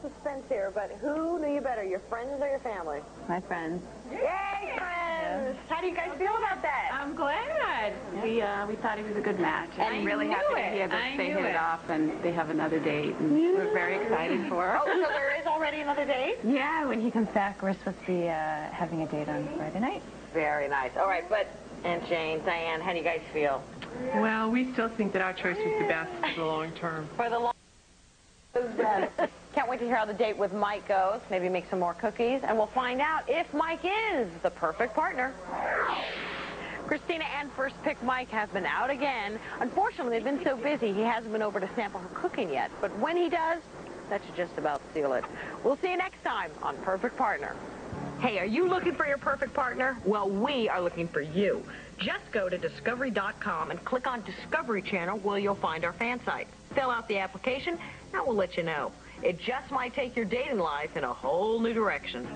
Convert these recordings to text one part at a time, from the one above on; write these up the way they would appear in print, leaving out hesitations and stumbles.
suspense here, but who knew you better, your friends or your family? My friends. Yay, friends! How do you guys feel about that? I'm glad. We thought he was a good match. And I'm really happy that they hit it off and they have another date. And we're very excited for her. Oh, so there is already another date? Yeah, when he comes back, we're supposed to be having a date on Friday night. Very nice. All right, but Aunt Jane, Diane, how do you guys feel? Well, we still think that our choice was the best for the long term. For the long Can't wait to hear how the date with Mike goes. Maybe make some more cookies, and we'll find out if Mike is the perfect partner. Christina and First Pick Mike have been out again. Unfortunately, they've been so busy, he hasn't been over to sample her cooking yet. But when he does, that should just about seal it. We'll see you next time on Perfect Partner. Hey, are you looking for your perfect partner? Well, we are looking for you. Just go to Discovery.com and click on Discovery Channel where you'll find our fan site. Fill out the application, and we'll let you know. It just might take your dating life in a whole new direction.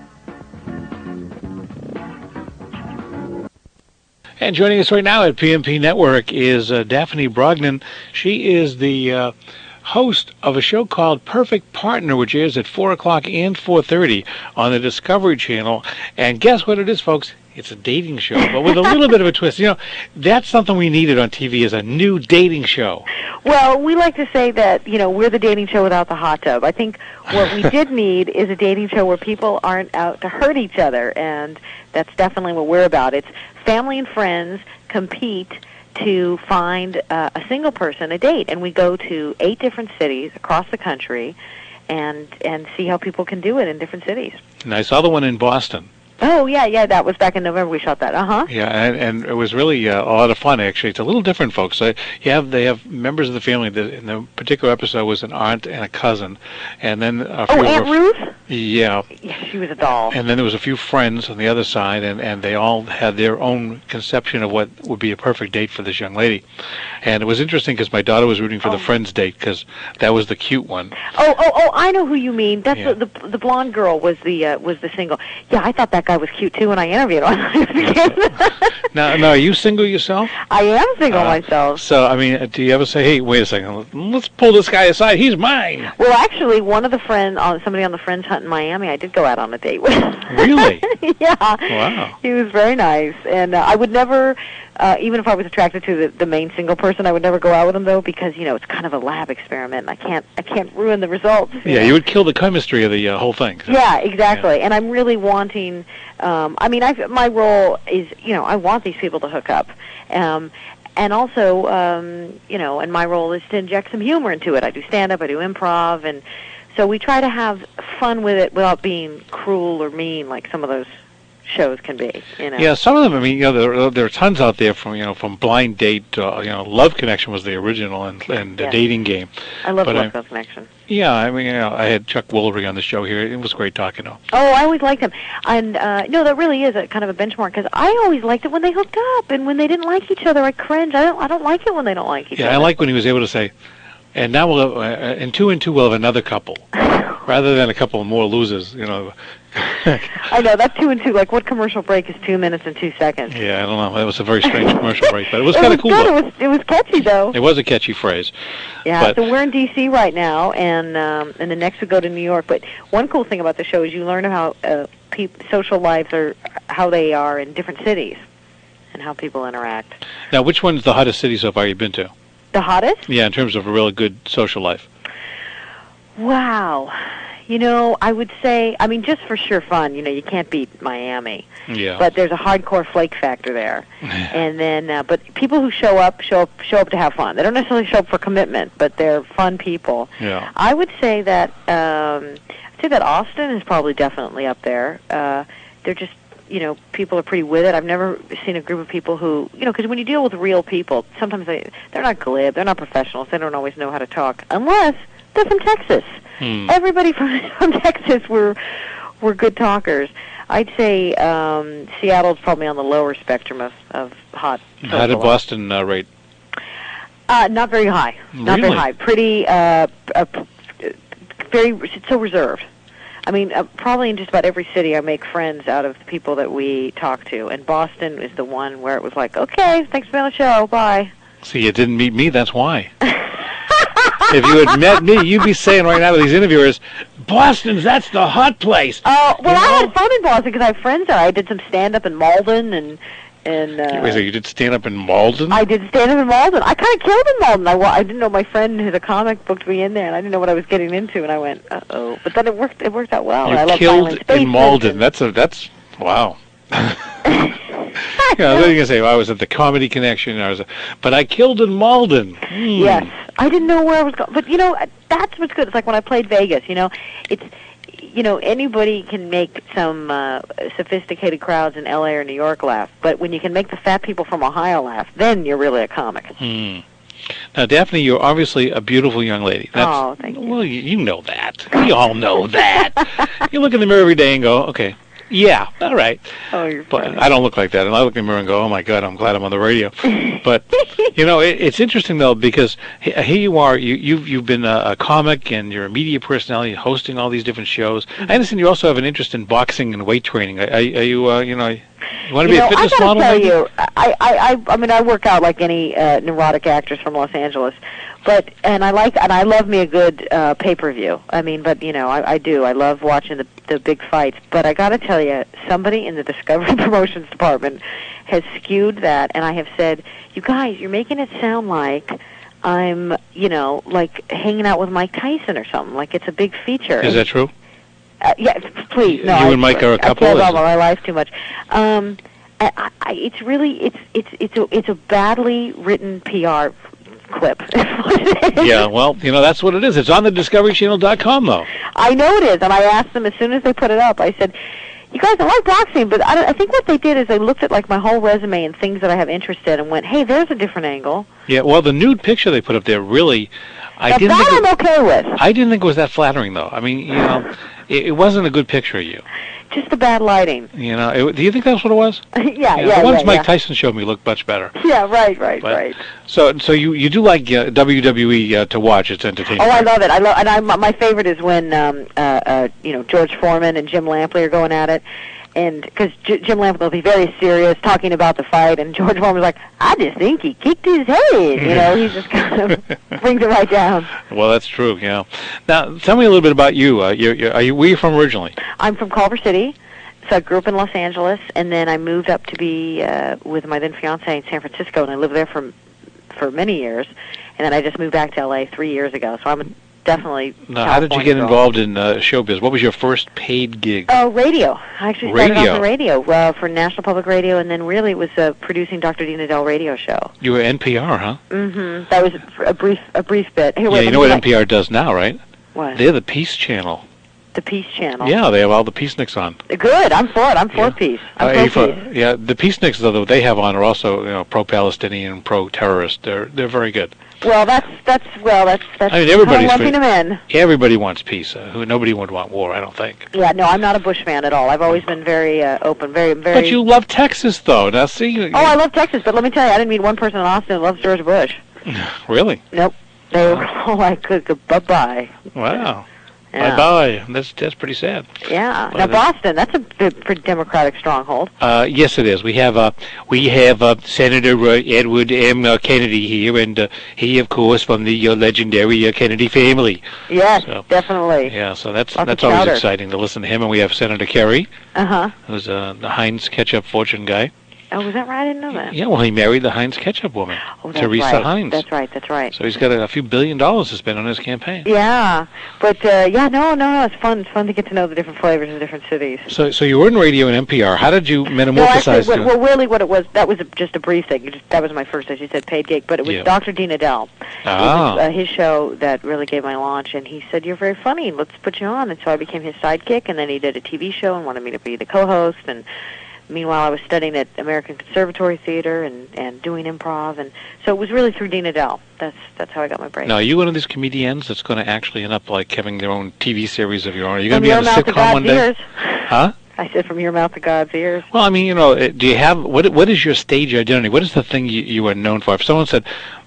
And joining us right now at PMP Network is Daphne Brogden. She is the host of a show called Perfect Partner, which airs at 4 o'clock and 4:30 on the Discovery Channel. And guess what it is, folks? It's a dating show, but with a little bit of a twist. You know, that's something we needed on TV, is a new dating show. Well, we like to say that, you know, we're the dating show without the hot tub. I think what we did need is a dating show where people aren't out to hurt each other, and that's definitely what we're about. It's family and friends compete to find a single person a date, and we go to 8 different cities across the country and see how people can do it in different cities. And I saw the one in Boston. Oh, yeah, that was back in November we shot that, Yeah, and it was really a lot of fun, actually. It's a little different, folks. They have members of the family. In the particular episode was an aunt and a cousin, and then a few Aunt Ruth? Yeah. Yeah, she was a doll. And then there was a few friends on the other side, and they all had their own conception of what would be a perfect date for this young lady. And it was interesting because my daughter was rooting for the friends date because that was the cute one. Oh, I know who you mean. That's the blonde girl was the single. Yeah, I thought that guy was cute too when I interviewed him. Now, are you single yourself? I am single myself. So, I mean, do you ever say, hey, wait a second, let's pull this guy aside, he's mine? Well, actually, one of the friends, somebody on the Friends Hunt in Miami, I did go out on a date with. Really? Yeah. Wow. He was very nice, and I would never, even if I was attracted to the main single person, I would never go out with him though, because you know it's kind of a lab experiment, and I can't ruin the results. Yeah, you would kill the chemistry of the whole thing. So. Yeah, exactly. Yeah. And I'm really wanting. I mean, my role is, you know, I want these people to hook up. And also, you know, and my role is to inject some humor into it. I do stand-up, I do improv, and so we try to have fun with it without being cruel or mean like some of those shows can be, you know. Yeah, some of them, I mean, you know, there are tons out there from Blind Date to, you know, Love Connection was the original, and the Dating Game. I love Love Connection. Yeah, I mean, you know, I had Chuck Woolery on the show here. It was great talking to him. Oh, I always liked him. And, no, that really is a kind of a benchmark, because I always liked it when they hooked up, and when they didn't like each other, I cringe. I don't like it when they don't like each other. Yeah, I like when he was able to say, and now we'll have, in 2 and 2 we'll have another couple, rather than a couple more losers, you know. I know, that 2 and 2, like what commercial break is 2 minutes and 2 seconds? Yeah, I don't know. That was a very strange commercial break, but it was kind of cool. It was catchy, though. It was a catchy phrase. Yeah, so we're in D.C. right now, and then next we go to New York. But one cool thing about the show is you learn how social lives are, how they are in different cities, and how people interact. Now, which one's the hottest city so far you've been to? The hottest? Yeah, in terms of a really good social life. Wow. You know, I would say, I mean, just for sheer fun, you know, you can't beat Miami. Yeah. But there's a hardcore flake factor there. And then, but people who show up to have fun. They don't necessarily show up for commitment, but they're fun people. Yeah. I would say that, Austin is probably definitely up there. They're just, you know, people are pretty with it. I've never seen a group of people who, you know, because when you deal with real people, sometimes they're not glib, they're not professionals, they don't always know how to talk, unless they're from Texas. Everybody from Texas were good talkers. I'd say Seattle's probably on the lower spectrum of hot. How did Boston rate? Not very high. Really? Not very high. Pretty, so reserved. I mean, probably in just about every city I make friends out of the people that we talk to. And Boston is the one where it was like, okay, thanks for being on the show, bye. See, you didn't meet me, that's why. If you had met me, you'd be saying right now to these interviewers, Boston's, that's the hot place. Oh, well, I had fun in Boston because I have friends there. I did some stand-up in Malden and Wait, so you did stand-up in Malden? I did stand-up in Malden. I kind of killed in Malden. I didn't know my friend who's a comic booked me in there, and I didn't know what I was getting into, and I went, uh-oh. But then it worked out well. You I love killed in Malden. That's wow. Yeah, I was going to say, well, I was at the Comedy Connection, but I killed in Malden. Yes. I didn't know where I was going. But, that's what's good. It's like when I played Vegas, it's... anybody can make some sophisticated crowds in L.A. or New York laugh, but when you can make the fat people from Ohio laugh, then you're really a comic. Now, Daphne, you're obviously a beautiful young lady. Oh, thank you. Well, you know that. We all know that. You look in the mirror every day and go, okay, yeah, all right. Oh, you're funny. But I don't look like that. And I look in the mirror and go, oh, my God, I'm glad I'm on the radio. But, it's interesting, though, because here you are. You've been a comic, and you're a media personality, hosting all these different shows. I understand you also have an interest in boxing and weight training. Are you, you want to be a fitness model? I gotta tell you, I mean, I work out like any neurotic actress from Los Angeles. And I love me a good pay-per-view. I mean, but I do. I love watching the big fights. But I got to tell you, somebody in the Discovery Promotions department has skewed that, and I have said, you guys, you're making it sound like I'm, like hanging out with Mike Tyson or something. Like it's a big feature. Is that true? Yeah, please. No, you and Mike are a couple. I care about my life too much. It's really it's a badly written PR clip. Yeah, well, that's what it is. It's on the DiscoveryChannel.com, though. I know it is, and I asked them as soon as they put it up. I said, you guys, I like boxing, but I think what they did is they looked at like my whole resume and things that I have interest in and went, hey, there's a different angle. Yeah, well, the nude picture they put up there really... I'm okay with. I didn't think it was that flattering, though. I mean, it wasn't a good picture of you. Just the bad lighting. Do you think that's what it was? Yeah. The ones Mike Tyson showed me looked much better. Yeah, right. So you do like WWE to watch? It's entertaining. Oh, I love it. My favorite is when George Foreman and Jim Lampley are going at it. And because Jim Lampley will be very serious talking about the fight, and George Foreman's like, I just think he kicked his head. He just kind of brings it right down. Well, that's true. Now, tell me a little bit about you. Where are you from originally? I'm from Culver City. So I grew up in Los Angeles, and then I moved up to be with my then fiance in San Francisco, and I lived there for many years. And then I just moved back to L.A. 3 years ago. So I'm definitely. Now, how did you get involved in showbiz? What was your first paid gig? Radio. I actually started off on radio for National Public Radio, and then really was producing Dr. Dina Dell radio show. You were NPR, huh? Mm-hmm. That was a brief bit. Here, you know what NPR does now, right? What? They're the Peace Channel. The Peace Channel. Yeah, they have all the Peaceniks on. Good. I'm for it. I'm for peace. I'm for peace. Yeah, the Peaceniks, though, they have on are also pro-Palestinian, pro-terrorist. They're very good. Well, that's I mean, everybody's lumping them in. Everybody wants peace. Nobody would want war, I don't think. Yeah, no, I'm not a Bush fan at all. I've always been very open, very. But you love Texas, though. Now, see. I love Texas, but let me tell you, I didn't meet one person in Austin who loves George Bush. Really? Nope. They were all like, bye-bye. Wow. Yeah. Bye-bye. That's pretty sad. Yeah. Now, Boston, that's a pretty Democratic stronghold. Yes, it is. We have Senator Edward M. Kennedy here, and he, of course, from the legendary Kennedy family. Yes, definitely. Yeah, so that's always exciting to listen to him. And we have Senator Kerry, who's the Heinz ketchup fortune guy. Oh, was that right? I didn't know that. Yeah, well, he married the Heinz ketchup woman, Teresa Heinz. That's right. So he's got a few $1 billion to spend on his campaign. Yeah, but no, it's fun. It's fun to get to know the different flavors in different cities. So you were in radio and NPR. How did you metamorphosize? Well, really, what it was, that was just a brief thing. That was my first, as you said, paid gig. But it was Dr. Dina Dell. Ah. It was his show that really gave my launch, and he said, "You're very funny. Let's put you on." And so I became his sidekick, and then he did a TV show and wanted me to be the co-host. And meanwhile, I was studying at American Conservatory Theater and doing improv, and so it was really through Dina Dell. That's how I got my break. Now, are you one of these comedians that's going to actually end up like having their own TV series of your own? Are you going to be on a sitcom one day? Huh? I said, from your mouth to God's ears. Well, I mean, do you have what is your stage identity? What is the thing you are known for? If someone said,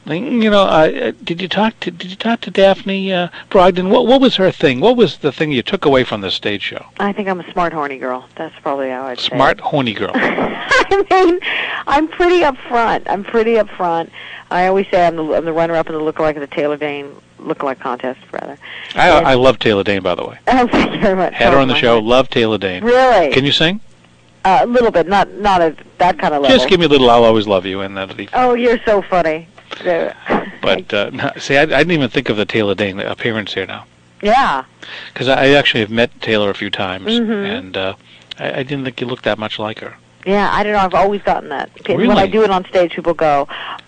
did you talk to Daphne Brogdon? What was her thing? What was the thing you took away from the stage show? I think I'm a smart, horny girl. That's probably how I'd say it. Smart, horny girl. I mean, I'm pretty upfront. I always say I'm the runner-up and the lookalike of the Taylor Dayne look-alike contest, rather. I love Taylor Dayne, by the way. Oh, thank you very much. Had her on the show. Love Taylor Dayne. Really? Can you sing? A little bit, not at that kind of level. Just give me a little "I'll Always Love You" and that'll be. Oh, you're so funny. But see, I didn't even think of the Taylor Dayne appearance here now. Yeah. Because I actually have met Taylor a few times, and I didn't think you looked that much like her. Yeah, I don't know. I've always gotten that. Really? When I do it on stage, people go,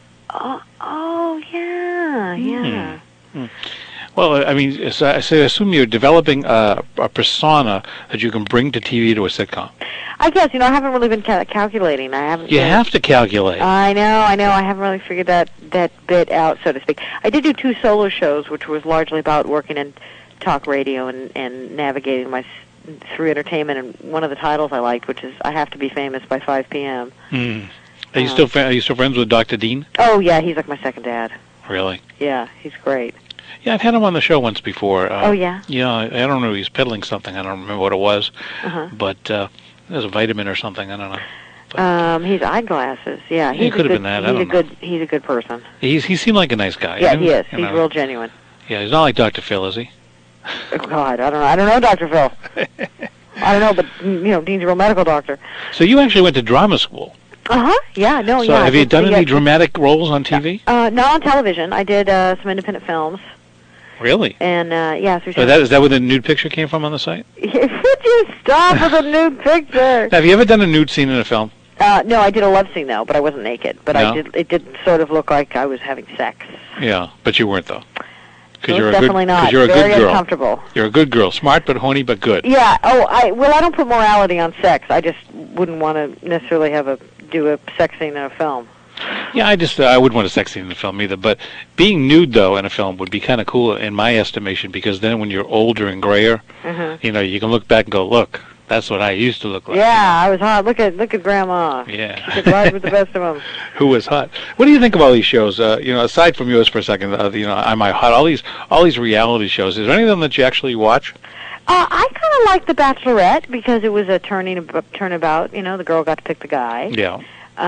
"Oh, yeah." Well, I mean, so I assume you're developing a persona that you can bring to TV to a sitcom. I guess, I haven't really been calculating. I haven't. You have to calculate. I know. I haven't really figured that bit out, so to speak. I did do 2 solo shows, which was largely about working in talk radio and navigating through entertainment. And one of the titles I liked, which is "I Have to Be Famous by 5 p.m." Are you still friends with Dr. Dean? Oh yeah, he's like my second dad. Really? Yeah, he's great. Yeah, I've had him on the show once before. Oh yeah. Yeah, I don't know. He's peddling something. I don't remember what it was, but it was a vitamin or something. I don't know. But, he's eyeglasses. Yeah, he could have been that. I don't know. He's a good person. He seemed like a nice guy. Yeah, he is. He's real genuine. Yeah, he's not like Dr. Phil, is he? Oh, God, I don't know Dr. Phil. I don't know, but Dean's a real medical doctor. So you actually went to drama school. Yeah, no, so yeah. Have you done any dramatic roles on TV? Not on television. I did some independent films. Really? And yeah, so is that where the nude picture came from on the site? Would you stop with a nude picture? Have you ever done a nude scene in a film? No, I did a love scene though, but I wasn't naked. But No? it did sort of look like I was having sex. Yeah, but you weren't though. No, definitely not. You're a Very good girl. Uncomfortable. You're a good girl, smart but horny but good. Yeah. Oh, I don't put morality on sex. I just wouldn't want to necessarily do a sex scene in a film. Yeah, I wouldn't want a sex scene in a film either. But being nude though in a film would be kind of cool in my estimation, because then when you're older and grayer, you can look back and go, look, that's what I used to look like. Yeah, I was hot. Look at Grandma. Yeah. She could ride with the best of them. Who was hot? What do you think of all these shows? Aside from yours for a second, Am I Hot? All these reality shows. Is there any of them that you actually watch? I kind of like The Bachelorette because it was a turnabout. The girl got to pick the guy. Yeah.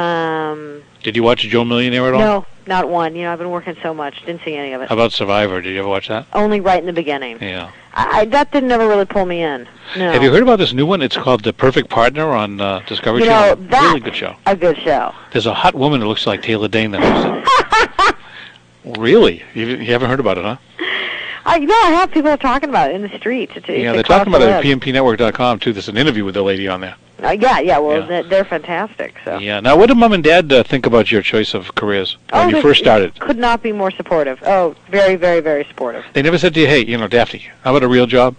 Did you watch Joe Millionaire at all? No, not one. I've been working so much, didn't see any of it. How about Survivor? Did you ever watch that? Only right in the beginning. Yeah. That didn't ever really pull me in. No. Have you heard about this new one? It's called The Perfect Partner on Discovery Channel. That's really good show. A good show. There's a hot woman that looks like Taylor Dayne that hosts it. Really? You haven't heard about it, huh? I have. People are talking about it in the streets. They're talking about it at PMPnetwork.com, too. There's an interview with the lady on there. Yeah. Well, they're fantastic. So. Yeah. Now, what did Mom and Dad think about your choice of careers when you first started? Could not be more supportive. Oh, very, very, very supportive. They never said to you, hey, Daphne, how about a real job?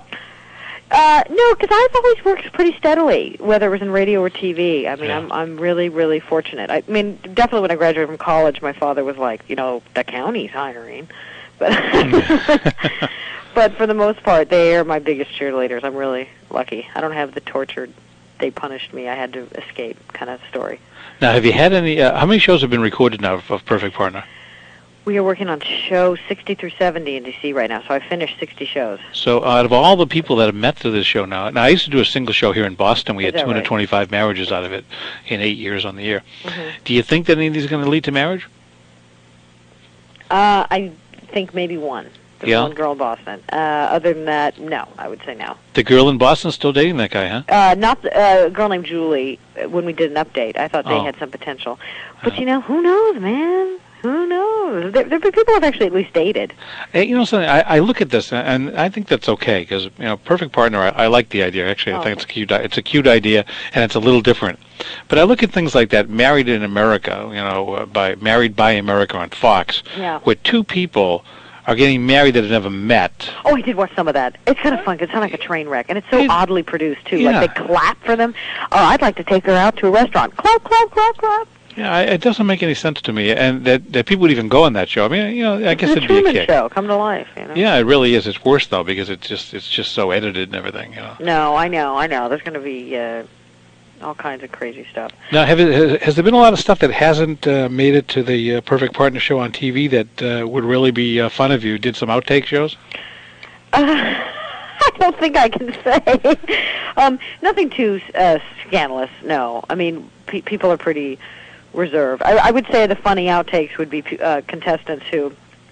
No, because I've always worked pretty steadily, whether it was in radio or TV. I mean, I'm really, really fortunate. I mean, definitely when I graduated from college, my father was like, the county's hiring. But but for the most part, they are my biggest cheerleaders. I'm really lucky. I don't have the tortured, they punished me, I had to escape kind of story. Now, have you had any, how many shows have been recorded now of Perfect Partner? We are working on show 60 through 70 in D.C. right now, so I've finished 60 shows. So out of all the people that have met to this show now I used to do a single show here in Boston. We had 225 marriages out of it in 8 years on the air. Do you think that any of these are going to lead to marriage? I think maybe one. There's one girl in Boston. Other than that, no. I would say no. The girl in Boston's still dating that guy, huh? Not a girl named Julie. When we did an update, I thought they had some potential. But who knows, man? Who knows? People have actually at least dated. Hey, something. I look at this and I think that's okay because Perfect Partner. I like the idea. Actually, I think it's cute. It's a cute idea and it's a little different. But I look at things like that, Married in America. By Married by America on Fox, where two people are getting married that have never met. Oh, I did watch some of that. It's kind of fun. It's kind of like a train wreck, and it's so oddly produced too. Yeah. Like they clap for them. Oh, I'd like to take her out to a restaurant. Clap, clap, clap, clap. Yeah, it doesn't make any sense to me, and that people would even go on that show. I mean, I guess it'd be a kick. It's a Truman Show, come to life. Yeah, it really is. It's worse though because it's just so edited and everything. No, I know. There's going to be all kinds of crazy stuff. Now, has there been a lot of stuff that hasn't made it to the Perfect Partner show on TV that would really be fun if you did some outtake shows? I don't think I can say. Nothing too scandalous. No, I mean people are pretty reserved. I would say the funny outtakes would be contestants who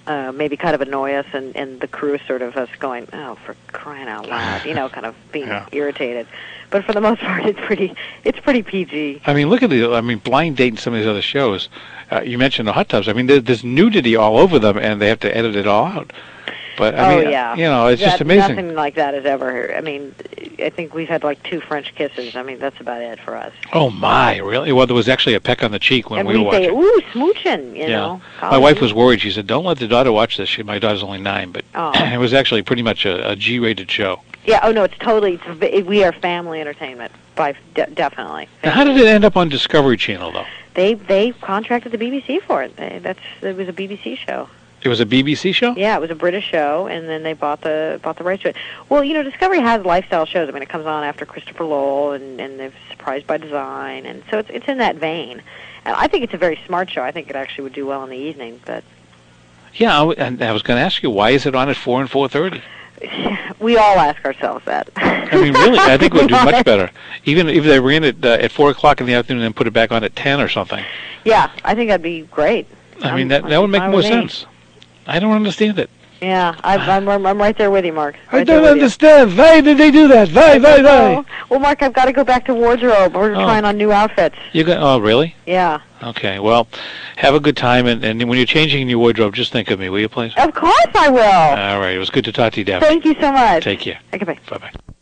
maybe kind of annoy us, and the crew is sort of us going, oh, for crying out loud, you know, kind of being irritated. But for the most part, it's pretty PG. I mean, look at Blind Date and some of these other shows. You mentioned the hot tubs. I mean, there's nudity all over them, and they have to edit it all out. But I mean, you know, it's just amazing. Nothing like that has ever. I mean, I think we've had like 2 French kisses. I mean, that's about it for us. Oh my, really? Well, there was actually a peck on the cheek when we were watching. And we say, ooh, smooching, you know. My wife was worried. She said, "Don't let the daughter watch this." My daughter's only 9, but it was actually pretty much a G-rated show. Yeah. Oh no, it's totally. We are family entertainment, definitely. Now, how did it end up on Discovery Channel, though? They contracted the BBC for it. It was a BBC show. It was a BBC show? Yeah, it was a British show, and then they bought the rights to it. Well, you know, Discovery has lifestyle shows. I mean, it comes on after Christopher Lowell, and they're Surprised by Design, and so it's in that vein. And I think it's a very smart show. I think it actually would do well in the evening. But yeah, and I was going to ask you, why is it on at 4 and 4:30? We all ask ourselves that. I mean, really, I think it would do much better. Even if they ran it at 4 o'clock in the afternoon and put it back on at 10 or something. Yeah, I think that'd be great. I mean, that would make more sense. I don't understand it. Yeah, I'm right there with you, Mark. I don't understand. Why did they do that? Why? Well, Mark, I've got to go back to wardrobe. We're trying on new outfits. Oh, really? Yeah. Okay, well, have a good time, and when you're changing your wardrobe, just think of me, will you, please? Of course I will. All right, it was good to talk to you, Daphne. Thank you so much. Take care. Okay, bye. Bye-bye.